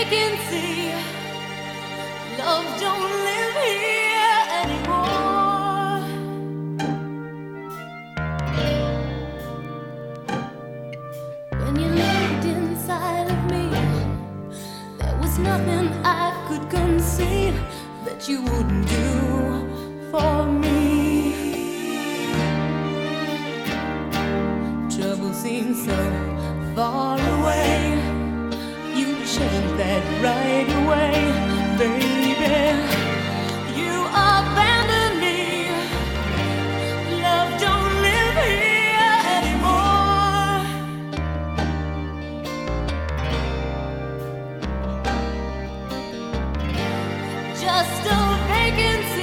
vacancy. Love don't live here anymore. When you looked inside of me, there was nothing I could conceive that you wouldn't do for me. Trouble seems so far away. You changed that right away, baby. You abandoned me. Love don't live here anymore. Just a vacancy.